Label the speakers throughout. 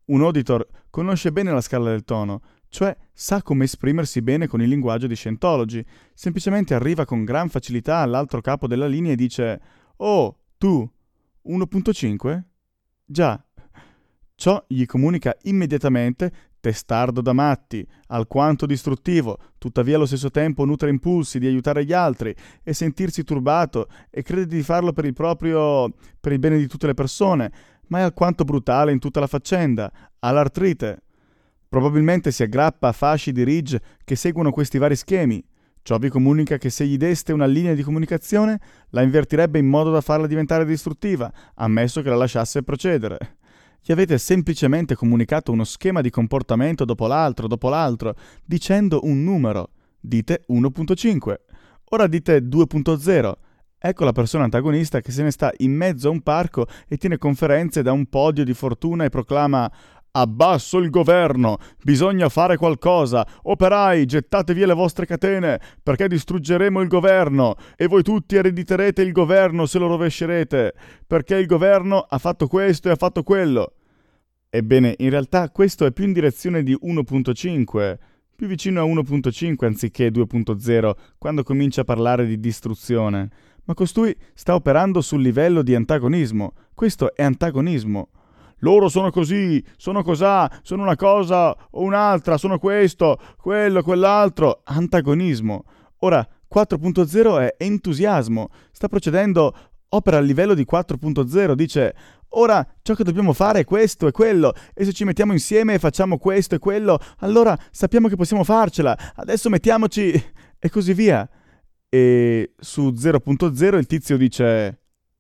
Speaker 1: Un auditor conosce bene la scala del tono, cioè sa come esprimersi bene con il linguaggio di Scientology. Semplicemente arriva con gran facilità all'altro capo della linea e dice: «Oh, tu, 1.5? Già». Ciò gli comunica immediatamente testardo da matti, alquanto distruttivo, tuttavia allo stesso tempo nutre impulsi di aiutare gli altri e sentirsi turbato e crede di farlo per il bene di tutte le persone, ma è alquanto brutale in tutta la faccenda, ha l'artrite. Probabilmente si aggrappa a fasci di Ridge che seguono questi vari schemi. Ciò vi comunica che se gli deste una linea di comunicazione, la invertirebbe in modo da farla diventare distruttiva, ammesso che la lasciasse procedere. Gli avete semplicemente comunicato uno schema di comportamento dopo l'altro, dicendo un numero. Dite 1.5. Ora dite 2.0. Ecco la persona antagonista che se ne sta in mezzo a un parco e tiene conferenze da un podio di fortuna e proclama: «Abbasso il governo! Bisogna fare qualcosa! Operai, gettate via le vostre catene, perché distruggeremo il governo! E voi tutti erediterete il governo se lo rovescerete, perché il governo ha fatto questo e ha fatto quello!» Ebbene, in realtà questo è più in direzione di 1.5, più vicino a 1.5 anziché 2.0, quando comincia a parlare di distruzione. Ma costui sta operando sul livello di antagonismo. Questo è antagonismo. «Loro sono così, sono cosà, sono una cosa o un'altra, sono questo, quello, quell'altro». Antagonismo. Ora, 4.0 è entusiasmo. Sta procedendo, opera a livello di 4.0, dice: «Ora ciò che dobbiamo fare è questo e quello, e se ci mettiamo insieme e facciamo questo e quello, allora sappiamo che possiamo farcela, adesso mettiamoci...» e così via. E su 0.0 il tizio dice: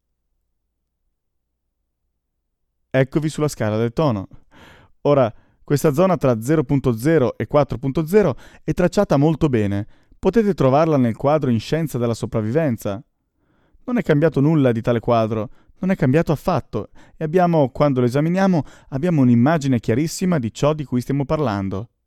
Speaker 1: «Eccovi sulla scala del tono». Ora, questa zona tra 0.0 e 4.0 è tracciata molto bene. Potete trovarla nel quadro in Scienza della sopravvivenza. Non è cambiato nulla di tale quadro, non è cambiato affatto, e quando lo esaminiamo, abbiamo un'immagine chiarissima di ciò di cui stiamo parlando.